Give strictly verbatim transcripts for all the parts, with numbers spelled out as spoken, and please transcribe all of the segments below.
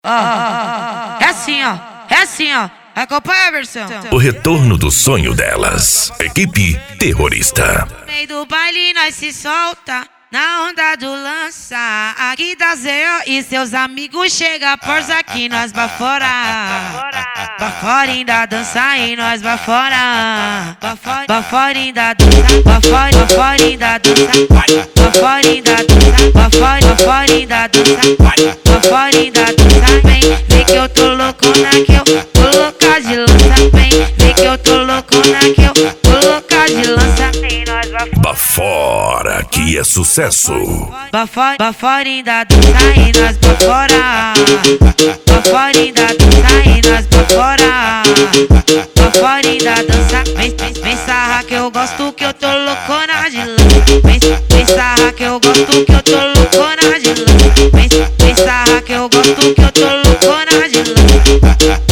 Ó, é assim, ó, é assim, ó. Acompanha a versão. O retorno do sonho delas. Equipe Terrorista. No meio do baile nós se solta, na onda do lança. Aqui da Zé e seus amigos chega força aqui nós vai fora. Vai fora da dança e nós vai fora. Vai fora da dança, vai fora, vai fora da dança. Vai fora da dança, vai fora, vai fora da dança. Vai fora da dança, vem, vem que eu tô loucona que eu tô louca de lança. Vem, vem que eu tô loucona que eu tô louca de lança. E nós vai fora. Bafora, que é sucesso. Bafora, bafora da dança e nós vai fora. Bafora da dança e nós vai fora. Bafora da dança, vem, vem, vem sarra que eu gosto que eu tô loucona de lança. Vem, vem sarra que eu gosto que eu tô loucona de lança. Vem, vem sarra que eu gosto que eu tô loucona de lança.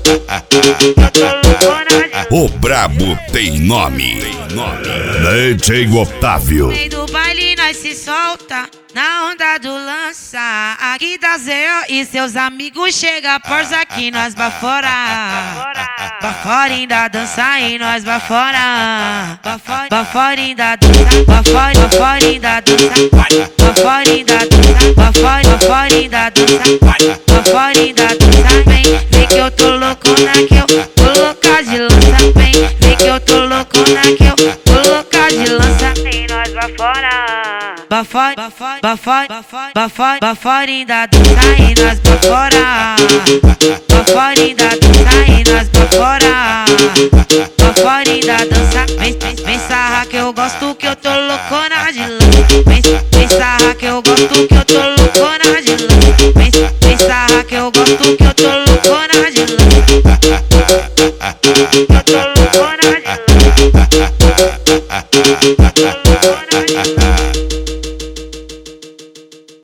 Eu tô loucona de lança. O brabo tem nome. D J Otávio. No meio do baile nós se solta, na onda do lança. Aqui da Zé e seus amigos chega força aqui nós vai fora. Vai fora da dança e nós vai fora. Vai fora da dança, vai fora, vai fora da dança. Vai fora da dança, vai fora, vai fora da dança. Vai fora da dança, vem, vem que eu tô loucona que eu tô louca de lança. Vem, vem que eu tô loucona que eu tô louca de lança. E nós vai fora. Vai fora, vai fora, vai fora, vai fora, vai fora da dança e nós vai fora. Vai fora da dança e nós vai fora. Vai fora da dança, vem, vem, vem sarra que eu gosto que eu tô loucona de lança. Vem, vem sarra que eu gosto que eu tô loucona de lança. Vem, vem sarra que eu gosto que eu tô loucona de lança. Eu tô loucona de lança.